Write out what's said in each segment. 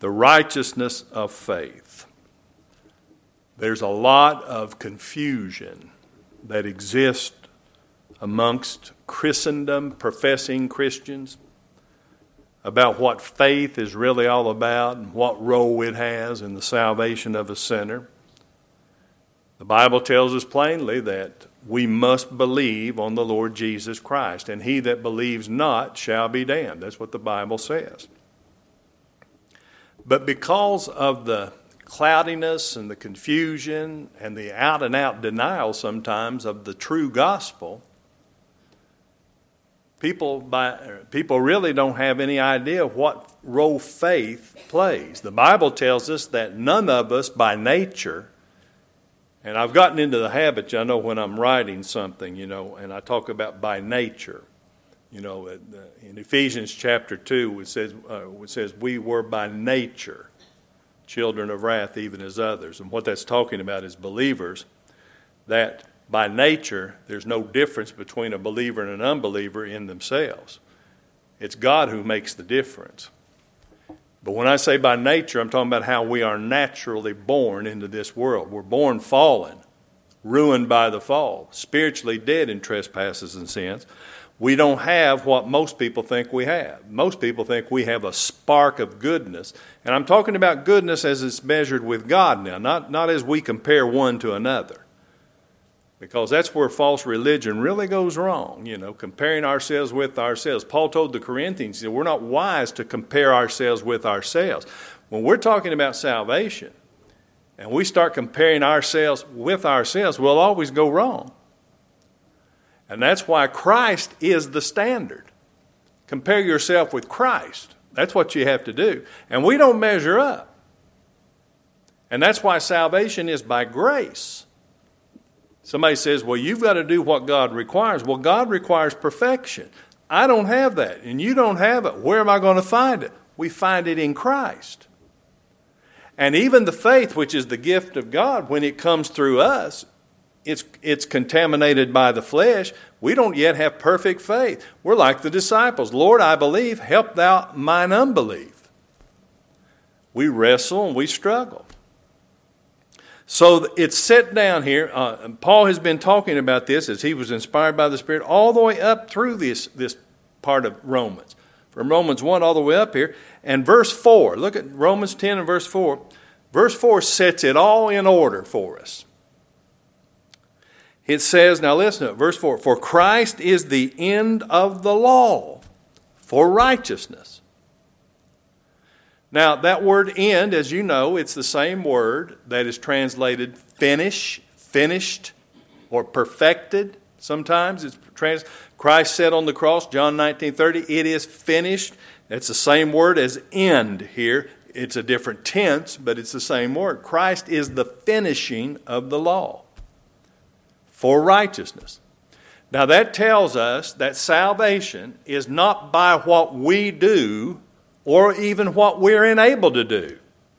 the righteousness of faith. There's a lot of confusion that exists amongst Christendom professing Christians about what faith is really all about and what role it has in the salvation of a sinner. The Bible tells us plainly that we must believe on the Lord Jesus Christ, and he that believes not shall be damned. That's what the Bible says. But because of the cloudiness and the confusion and the out-and-out denial sometimes of the true gospel, people really don't have any idea what role faith plays. The Bible tells us that none of us by nature, and I've gotten into the habit, I know when I'm writing something, and I talk about by nature. In Ephesians chapter 2, it says we were by nature children of wrath even as others. And what that's talking about is believers, that by nature there's no difference between a believer and an unbeliever in themselves. It's God who makes the difference. But when I say by nature, I'm talking about how we are naturally born into this world. We're born fallen, ruined by the fall, spiritually dead in trespasses and sins. We don't have what most people think we have. Most people think we have a spark of goodness. And I'm talking about goodness as it's measured with God now, not as we compare one to another. Because that's where false religion really goes wrong, comparing ourselves with ourselves. Paul told the Corinthians that we're not wise to compare ourselves with ourselves. When we're talking about salvation and we start comparing ourselves with ourselves, we'll always go wrong. And that's why Christ is the standard. Compare yourself with Christ. That's what you have to do. And we don't measure up. And that's why salvation is by grace. Somebody says, well, you've got to do what God requires. Well, God requires perfection. I don't have that, and you don't have it. Where am I going to find it? We find it in Christ. And even the faith, which is the gift of God, when it comes through us, it's contaminated by the flesh. We don't yet have perfect faith. We're like the disciples. Lord, I believe, help thou mine unbelief. We wrestle and we struggle. So it's set down here. Paul has been talking about this as he was inspired by the Spirit all the way up through this part of Romans. From Romans 1 all the way up here. And verse 4, look at Romans 10 and verse 4. Verse 4 sets it all in order for us. It says, now listen to it, verse 4, for Christ is the end of the law for righteousness. Now, that word end, as you know, it's the same word that is translated finish, finished, or perfected. Sometimes it's Christ said on the cross, John 19:30, it is finished. It's the same word as end here. It's a different tense, but it's the same word. Christ is the finishing of the law for righteousness. Now that tells us that salvation is not by what we do or even what we're enabled to do.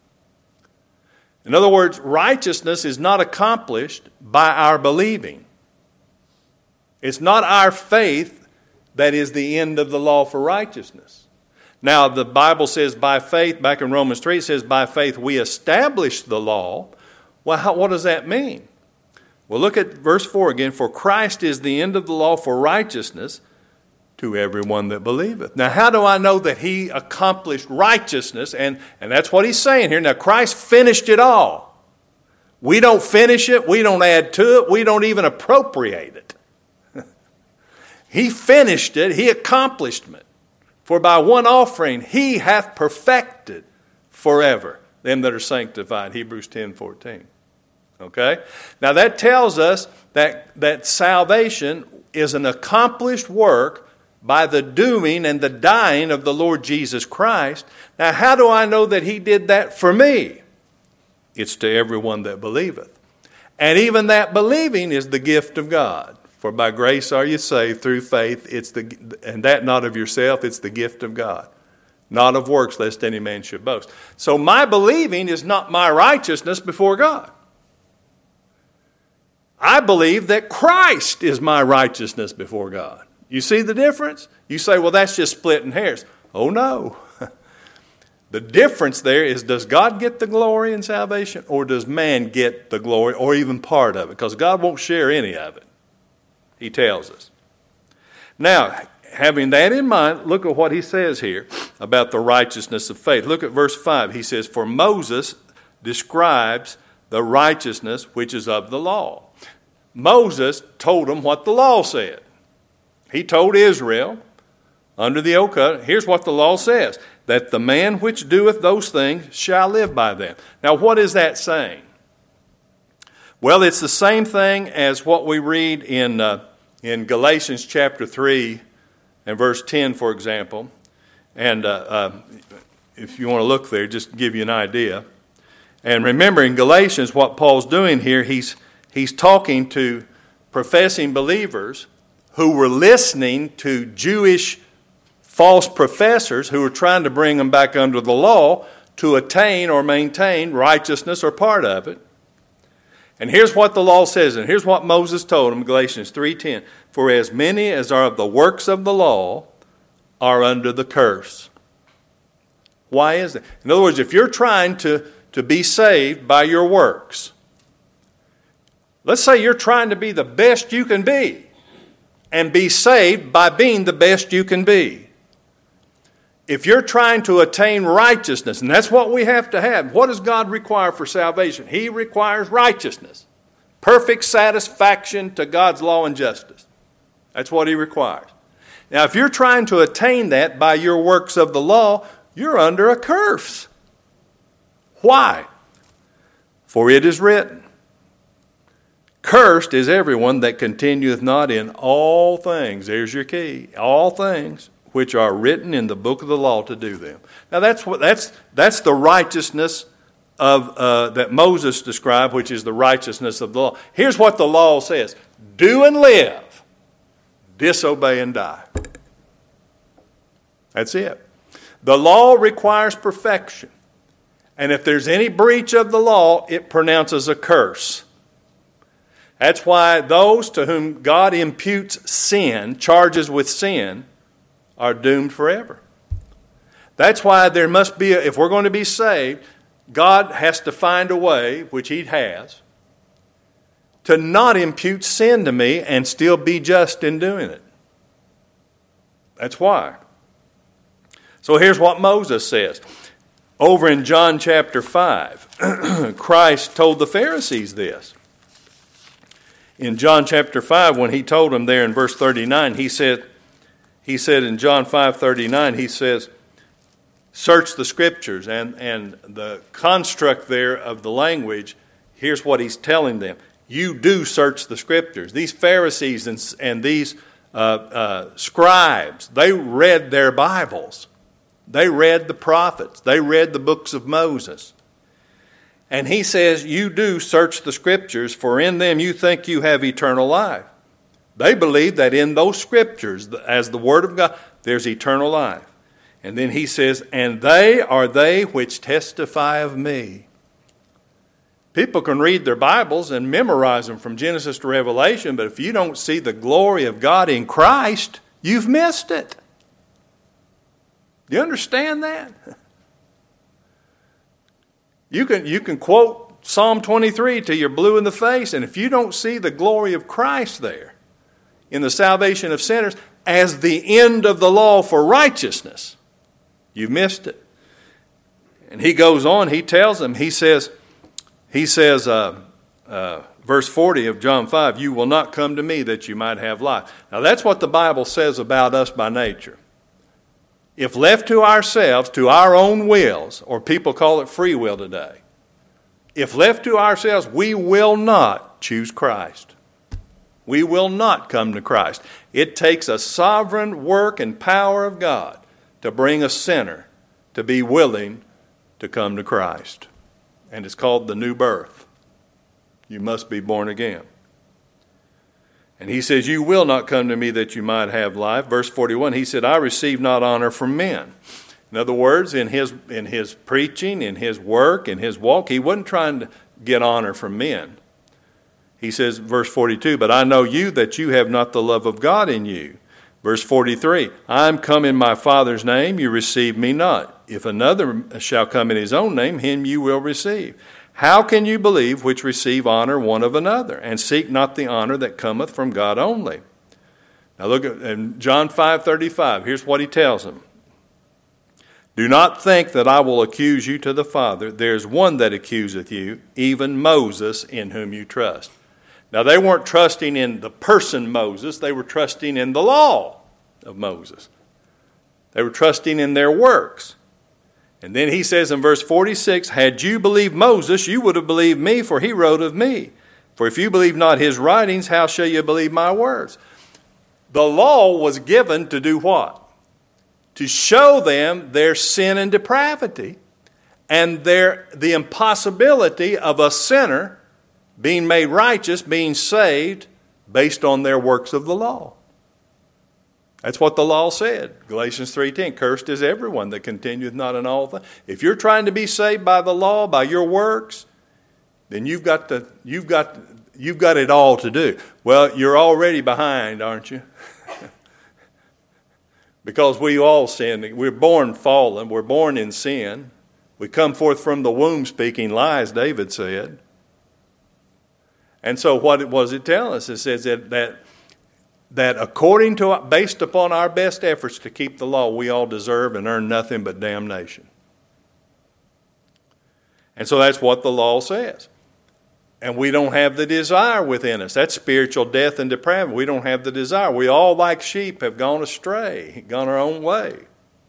In other words, righteousness is not accomplished by our believing. It's not our faith that is the end of the law for righteousness. Now, the Bible says by faith, back in Romans 3, it says by faith we establish the law. Well, what does that mean? Well, look at verse 4 again. For Christ is the end of the law for righteousness to everyone that believeth. Now, how do I know that he accomplished righteousness? And that's what he's saying here. Now, Christ finished it all. We don't finish it. We don't add to it. We don't even appropriate it. He finished it. He accomplished it. For by one offering he hath perfected forever them that are sanctified. Hebrews 10:14. Okay? Now that tells us that salvation is an accomplished work by the doing and the dying of the Lord Jesus Christ. Now how do I know that he did that for me? It's to everyone that believeth. And even that believing is the gift of God. For by grace are you saved through faith, and that not of yourself, it's the gift of God. Not of works, lest any man should boast. So my believing is not my righteousness before God. I believe that Christ is my righteousness before God. You see the difference? You say, well, that's just splitting hairs. Oh, no. The difference there is, does God get the glory in salvation, or does man get the glory, or even part of it? Because God won't share any of it. He tells us. Now, having that in mind, look at what he says here about the righteousness of faith. Look at verse 5. He says, for Moses describes the righteousness which is of the law. Moses told them what the law said. He told Israel, under the old covenant, here's what the law says, that the man which doeth those things shall live by them. Now, what is that saying? Well, it's the same thing as what we read in Galatians chapter 3 and verse 10, for example. And if you want to look there, just to give you an idea. And remember, in Galatians, what Paul's doing here, he's talking to professing believers who were listening to Jewish false professors who were trying to bring them back under the law to attain or maintain righteousness or part of it. And here's what the law says, and here's what Moses told them, Galatians 3:10. For as many as are of the works of the law are under the curse. Why is that? In other words, if you're trying to be saved by your works, let's say you're trying to be the best you can be and be saved by being the best you can be. If you're trying to attain righteousness, and that's what we have to have, what does God require for salvation? He requires righteousness, perfect satisfaction to God's law and justice. That's what He requires. Now, if you're trying to attain that by your works of the law, you're under a curse. Why? For it is written, cursed is everyone that continueth not in all things. There's your key. All things which are written in the book of the law to do them. Now that's the righteousness of that Moses described, which is the righteousness of the law. Here's what the law says: do and live, disobey and die. That's it. The law requires perfection. And if there's any breach of the law, it pronounces a curse. That's why those to whom God imputes sin, charges with sin, are doomed forever. That's why there must be, if we're going to be saved, God has to find a way, which He has, to not impute sin to me and still be just in doing it. That's why. So here's what Moses says. Over in John chapter 5, Christ told the Pharisees this. In John chapter 5, when He told them there in verse 39, He said in John 5:39, He says, search the Scriptures. And the construct there of the language, here's what He's telling them. You do search the Scriptures. These Pharisees and these scribes, they read their Bibles. They read the prophets. They read the books of Moses. And He says, you do search the Scriptures, for in them you think you have eternal life. They believe that in those Scriptures, as the Word of God, there's eternal life. And then He says, and they are they which testify of me. People can read their Bibles and memorize them from Genesis to Revelation, but if you don't see the glory of God in Christ, you've missed it. Do you understand that? You can quote Psalm 23 till you're blue in the face, and if you don't see the glory of Christ there in the salvation of sinners as the end of the law for righteousness, you've missed it. And he goes on, he tells them, he says, verse 40 of John 5, you will not come to me that you might have life. Now that's what the Bible says about us by nature. If left to ourselves, to our own wills, or people call it free will today, if left to ourselves, we will not choose Christ. We will not come to Christ. It takes a sovereign work and power of God to bring a sinner to be willing to come to Christ. And it's called the new birth. You must be born again. And He says, you will not come to me that you might have life. Verse 41, He said, I receive not honor from men. In other words, in his preaching, in His work, in His walk, He wasn't trying to get honor from men. He says, verse 42, but I know you that you have not the love of God in you. Verse 43, I am come in my Father's name, you receive me not. If another shall come in his own name, him you will receive. How can you believe which receive honor one of another, and seek not the honor that cometh from God only? Now look at in John 5:35. Here's what he tells them. Do not think that I will accuse you to the Father. There is one that accuseth you, even Moses, in whom you trust. Now they weren't trusting in the person Moses. They were trusting in the law of Moses. They were trusting in their works. And then he says in verse 46, had you believed Moses, you would have believed me, for he wrote of me. For if you believe not his writings, how shall you believe my words? The law was given to do what? To show them their sin and depravity and the impossibility of a sinner being made righteous, being saved based on their works of the law. That's what the law said. Galatians 3:10, cursed is everyone that continueth not in all things. If you're trying to be saved by the law, by your works, then you've got it all to do. Well, you're already behind, aren't you? Because we all sin. We're born fallen. We're born in sin. We come forth from the womb speaking lies, David said. And so what was it telling us? It says that according to, based upon our best efforts to keep the law, we all deserve and earn nothing but damnation. And so that's what the law says. And we don't have the desire within us. That's spiritual death and depravity. We don't have the desire. We all, like sheep, have gone astray, gone our own way.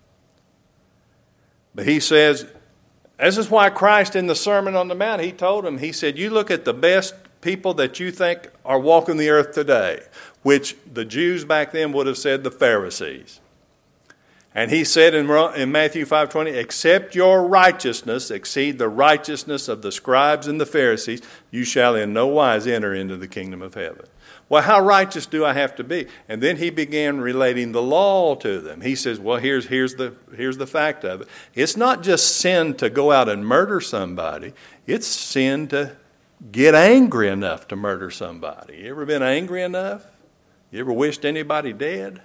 But he says, this is why Christ in the Sermon on the Mount, he told them, he said, you look at the best people that you think are walking the earth today, which the Jews back then would have said the Pharisees. And he said in Matthew 5:20, except your righteousness exceed the righteousness of the scribes and the Pharisees, you shall in no wise enter into the kingdom of heaven. Well, how righteous do I have to be? And then he began relating the law to them. He says, well, here's the fact of it. It's not just sin to go out and murder somebody. It's sin to get angry enough to murder somebody. You ever been angry enough? You ever wished anybody dead?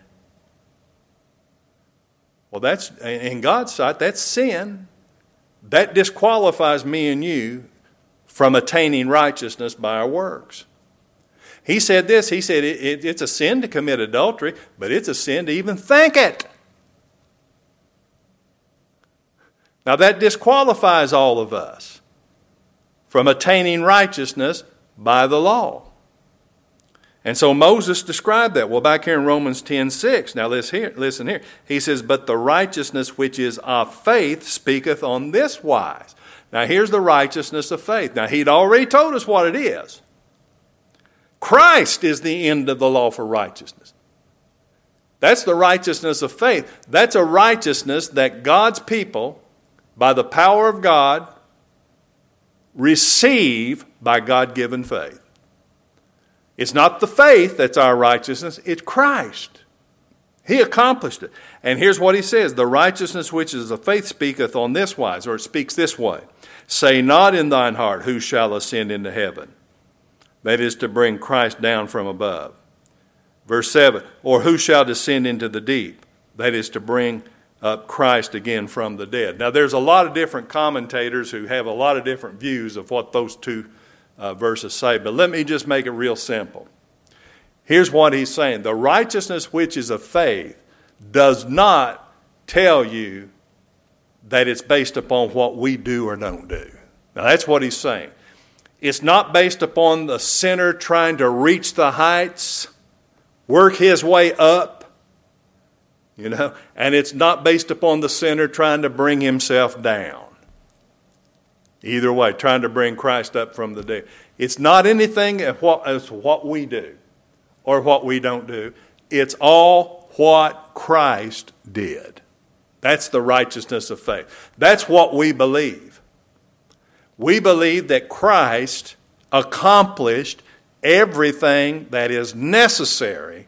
Well, that's, in God's sight, that's sin. That disqualifies me and you from attaining righteousness by our works. He said this, he said it's a sin to commit adultery, but it's a sin to even think it. Now that disqualifies all of us from attaining righteousness by the law. And so Moses described that. Well, back here in Romans 10:6, now listen here. He says, but the righteousness which is of faith speaketh on this wise. Now here's the righteousness of faith. Now he'd already told us what it is. Christ is the end of the law for righteousness. That's the righteousness of faith. That's a righteousness that God's people, by the power of God, receive by God-given faith. It's not the faith that's our righteousness, it's Christ. He accomplished it. And here's what he says, the righteousness which is of faith speaketh on this wise, or it speaks this way. Say not in thine heart, who shall ascend into heaven? That is to bring Christ down from above. Verse 7, or who shall descend into the deep? That is to bring up Christ again from the dead. Now there's a lot of different commentators who have a lot of different views of what those two verses say, but let me just make it real simple. Here's what he's saying. The righteousness which is of faith does not tell you that it's based upon what we do or don't do. Now that's what he's saying. It's not based upon the sinner trying to reach the heights, work his way up, and it's not based upon the sinner trying to bring himself down. Either way, trying to bring Christ up from the dead. It's not anything as what we do or what we don't do. It's all what Christ did. That's the righteousness of faith. That's what we believe. We believe that Christ accomplished everything that is necessary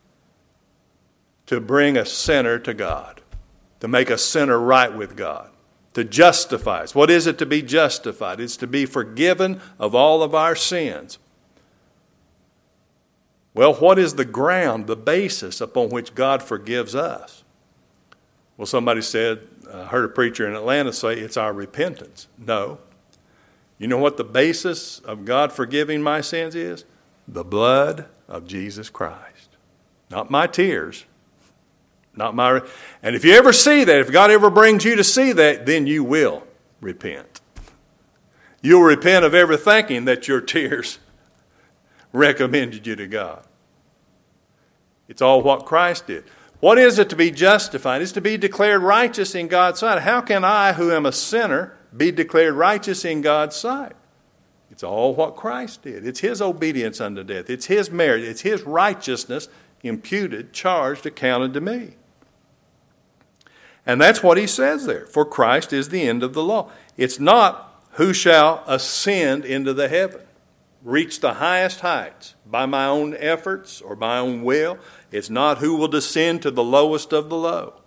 to bring a sinner to God, to make a sinner right with God. To justify us. What is it to be justified? It's to be forgiven of all of our sins. Well, what is the ground, the basis upon which God forgives us? Well, somebody said, I heard a preacher in Atlanta say it's our repentance. No. You know what the basis of God forgiving my sins is? The blood of Jesus Christ. Not my tears. And if you ever see that, if God ever brings you to see that, then you will repent. You'll repent of ever thinking that your tears recommended you to God. It's all what Christ did. What is it to be justified? It's to be declared righteous in God's sight. How can I, who am a sinner, be declared righteous in God's sight? It's all what Christ did. It's His obedience unto death. It's His merit. It's His righteousness imputed, charged, accounted to me. And that's what he says there. For Christ is the end of the law. It's not who shall ascend into the heaven, reach the highest heights by my own efforts or my own will. It's not who will descend to the lowest of the low.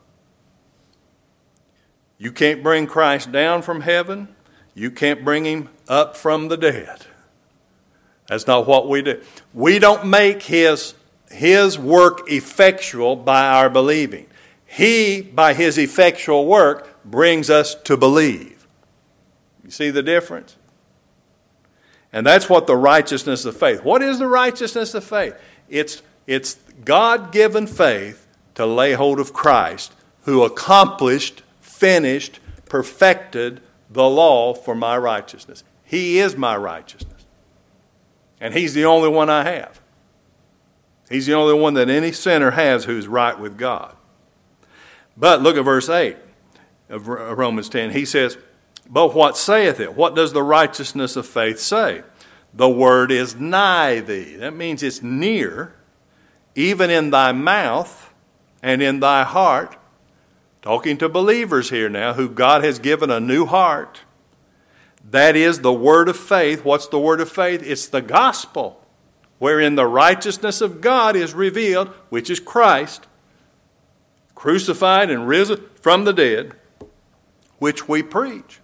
You can't bring Christ down from heaven. You can't bring Him up from the dead. That's not what we do. We don't make His work effectual by our believing. He, by His effectual work, brings us to believe. You see the difference? And that's what the righteousness of faith. What is the righteousness of faith? It's God-given faith to lay hold of Christ, who accomplished, finished, perfected the law for my righteousness. He is my righteousness. And He's the only one I have. He's the only one that any sinner has who's right with God. But look at verse 8 of Romans 10. He says, but what saith it? What does the righteousness of faith say? The word is nigh thee. That means it's near, even in thy mouth and in thy heart. Talking to believers here now who God has given a new heart. That is the word of faith. What's the word of faith? It's the gospel, wherein the righteousness of God is revealed, which is Christ, crucified and risen from the dead, which we preach.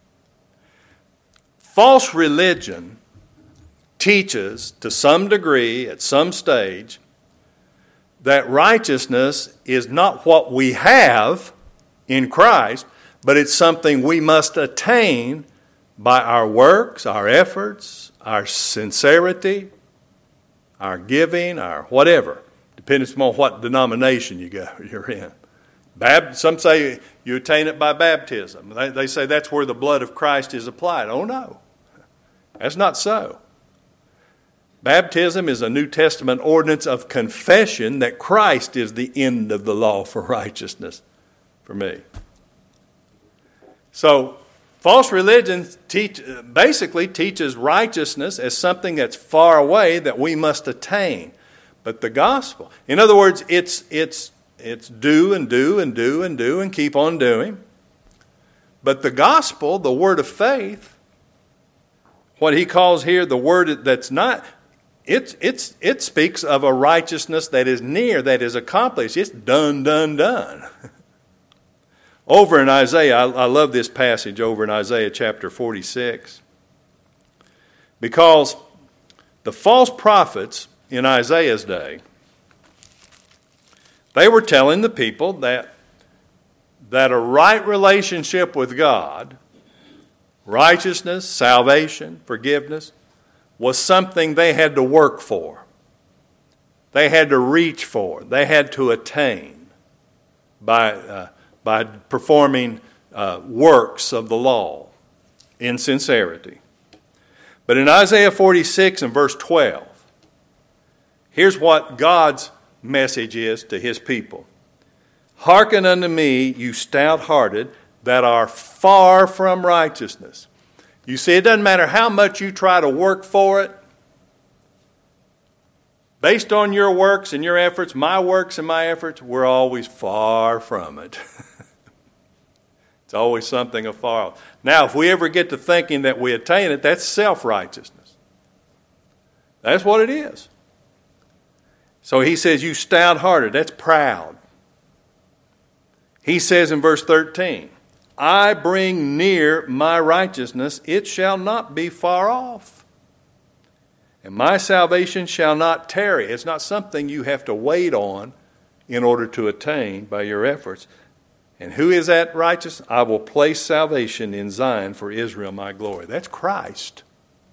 False religion teaches to some degree, at some stage, that righteousness is not what we have in Christ, but it's something we must attain by our works, our efforts, our sincerity, our giving, our whatever, depending on what denomination you're in. Some say you attain it by baptism. They say that's where the blood of Christ is applied. Oh no, that's not so. Baptism is a New Testament ordinance of confession that Christ is the end of the law for righteousness for me. So, false religion basically teaches righteousness as something that's far away that we must attain. But the gospel, in other words, it's do and do and do and do and keep on doing. But the gospel, the word of faith, what he calls here the word that's not, it speaks of a righteousness that is near, that is accomplished. It's done, done, done. Over in Isaiah, I love this passage over in Isaiah chapter 46. Because the false prophets in Isaiah's day, they were telling the people that a right relationship with God, righteousness, salvation, forgiveness, was something they had to work for. They had to reach for. They had to attain by performing works of the law in sincerity. But in Isaiah 46 and verse 12, here's what God's message is to His people. Hearken unto me, you stout-hearted, that are far from righteousness. You see, it doesn't matter how much you try to work for it. Based on your works and your efforts, my works and my efforts, we're always far from it. It's always something afar off. Now, if we ever get to thinking that we attain it, that's self-righteousness. That's what it is. So he says, you stout-hearted, that's proud. He says in verse 13, I bring near my righteousness, it shall not be far off. And my salvation shall not tarry. It's not something you have to wait on in order to attain by your efforts. And who is that righteous? I will place salvation in Zion for Israel, my glory. That's Christ.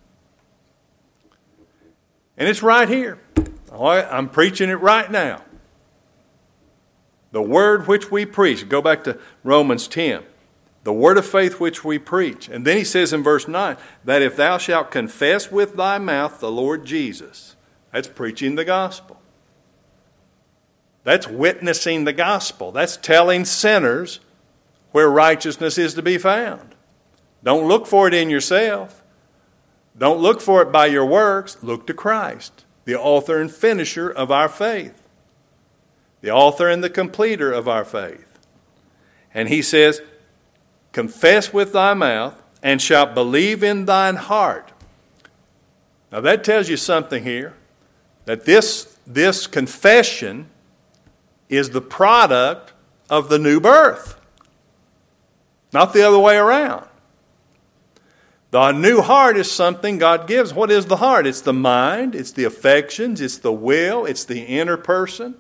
And it's right here. I'm preaching it right now. The word which we preach. Go back to Romans 10. The word of faith which we preach. And then he says in verse 9, that if thou shalt confess with thy mouth the Lord Jesus. That's preaching the gospel. That's witnessing the gospel. That's telling sinners where righteousness is to be found. Don't look for it in yourself. Don't look for it by your works. Look to Christ, the author and finisher of our faith. The author and the completer of our faith. And he says, confess with thy mouth and shalt believe in thine heart. Now that tells you something here. That this confession is the product of the new birth. Not the other way around. The new heart is something God gives. What is the heart? It's the mind, it's the affections, it's the will, it's the inner person.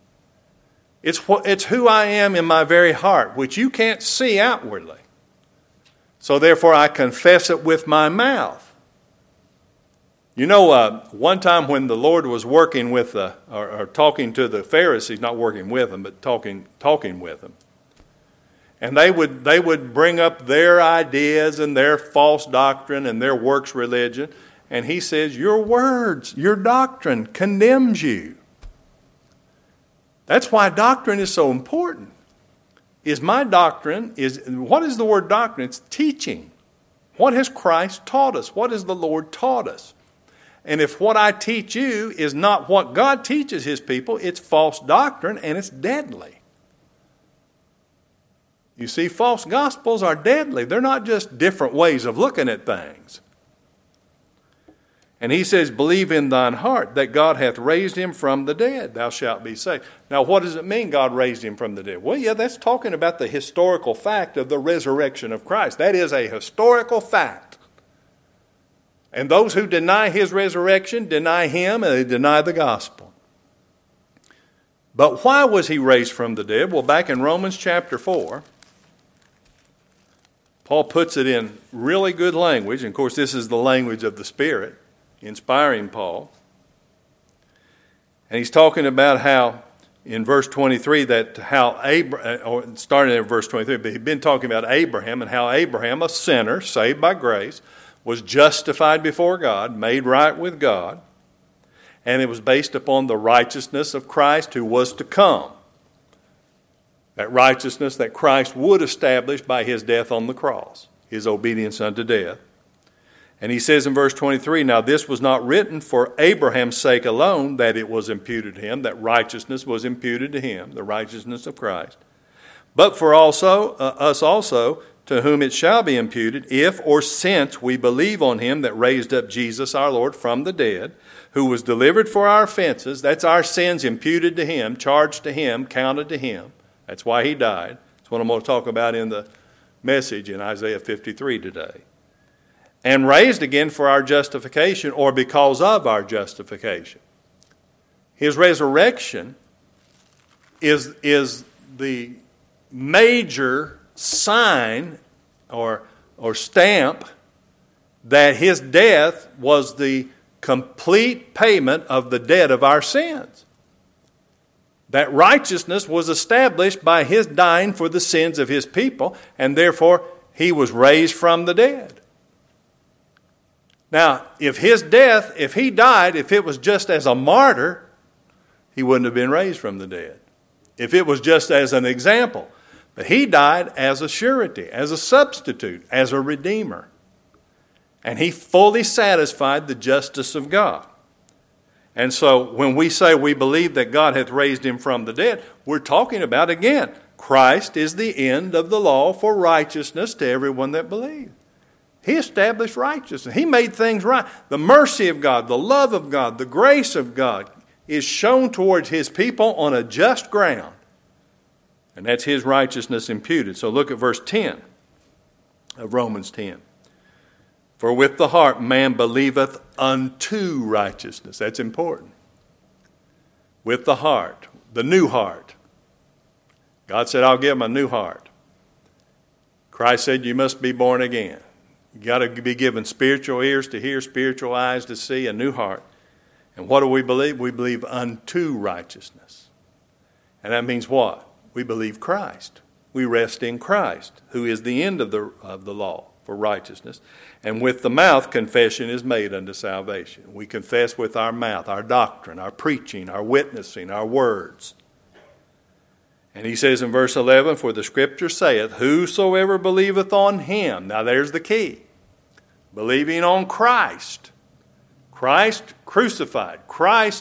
It's who I am in my very heart, which you can't see outwardly. So therefore I confess it with my mouth. You know, one time when the Lord was working with, or talking to the Pharisees, not working with them, but talking with them. And they would bring up their ideas and their false doctrine and their works religion. And he says, your words, your doctrine condemns you. That's why doctrine is so important. What is the word doctrine? It's teaching. What has Christ taught us? What has the Lord taught us? And if what I teach you is not what God teaches his people, it's false doctrine and it's deadly. You see, false gospels are deadly. They're not just different ways of looking at things. And he says, believe in thine heart that God hath raised him from the dead, thou shalt be saved. Now, what does it mean God raised him from the dead? Well, yeah, that's talking about the historical fact of the resurrection of Christ. That is a historical fact. And those who deny his resurrection deny him and they deny the gospel. But why was he raised from the dead? Well, back in Romans chapter 4, Paul puts it in really good language. And of course, this is the language of the Spirit, inspiring Paul. And he's talking about how, in verse 23, starting in verse 23, but he'd been talking about Abraham and how Abraham, a sinner, saved by grace, was justified before God, made right with God, and it was based upon the righteousness of Christ who was to come. That righteousness that Christ would establish by his death on the cross, his obedience unto death. And he says in verse 23, now this was not written for Abraham's sake alone that it was imputed to him, that righteousness was imputed to him, the righteousness of Christ, but for us also, to whom it shall be imputed, if or since we believe on him that raised up Jesus our Lord from the dead, who was delivered for our offenses, that's our sins imputed to him, charged to him, counted to him. That's why he died. That's what I'm going to talk about in the message in Isaiah 53 today. And raised again for our justification, or because of our justification. His resurrection is the major sign or stamp that his death was the complete payment of the debt of our sins. That righteousness was established by his dying for the sins of his people, and therefore he was raised from the dead. Now, if he died, if it was just as a martyr, he wouldn't have been raised from the dead. If it was just as an example. But he died as a surety, as a substitute, as a redeemer. And he fully satisfied the justice of God. And so when we say we believe that God hath raised him from the dead, we're talking about, again, Christ is the end of the law for righteousness to everyone that believes. He established righteousness. He made things right. The mercy of God, the love of God, the grace of God is shown towards his people on a just ground. And that's his righteousness imputed. So look at verse 10 of Romans 10. For with the heart man believeth unto righteousness. That's important. With the heart, the new heart. God said, I'll give them a new heart. Christ said, you must be born again. You got to be given spiritual ears to hear, spiritual eyes to see, a new heart. And what do we believe? We believe unto righteousness. And that means what? We believe Christ. We rest in Christ, who is the end of the law for righteousness. And with the mouth, confession is made unto salvation. We confess with our mouth, our doctrine, our preaching, our witnessing, our words. And he says in verse 11, for the scripture saith, whosoever believeth on him. Now there's the key. Believing on Christ. Christ crucified. Christ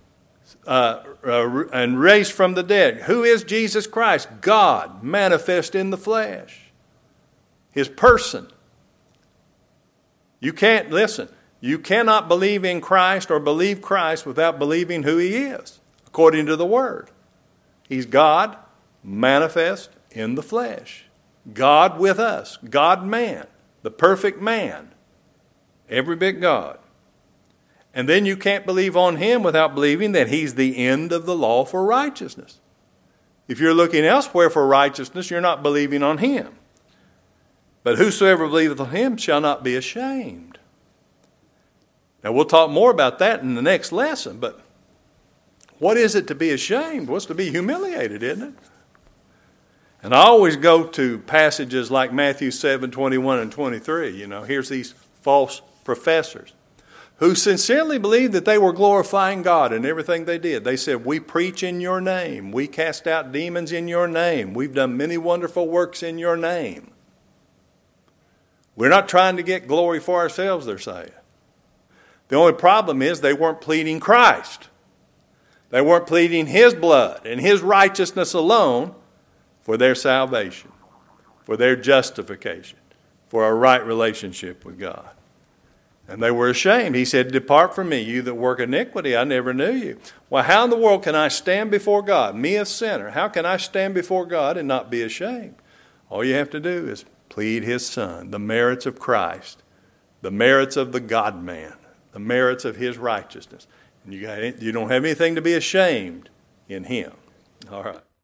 and raised from the dead. Who is Jesus Christ? God manifest in the flesh. His person. You can't, listen, you cannot believe in Christ or believe Christ without believing who he is, according to the Word. He's God manifest in the flesh. God with us. God-man. The perfect man. Every bit God. And then you can't believe on him without believing that he's the end of the law for righteousness. If you're looking elsewhere for righteousness, you're not believing on him. But whosoever believeth on him shall not be ashamed. Now we'll talk more about that in the next lesson, but what is it to be ashamed? What's to be humiliated, isn't it? And I always go to passages like Matthew 7:21 and 23. Here's these false professors who sincerely believed that they were glorifying God in everything they did. They said, we preach in your name. We cast out demons in your name. We've done many wonderful works in your name. We're not trying to get glory for ourselves, they're saying. The only problem is they weren't pleading Christ. They weren't pleading his blood and his righteousness alone for their salvation, for their justification, for a right relationship with God. And they were ashamed. He said, depart from me, you that work iniquity, I never knew you. Well, how in the world can I stand before God, me a sinner? How can I stand before God and not be ashamed? All you have to do is plead his Son, the merits of Christ, the merits of the God-man, the merits of his righteousness. And you don't have anything to be ashamed in him. All right.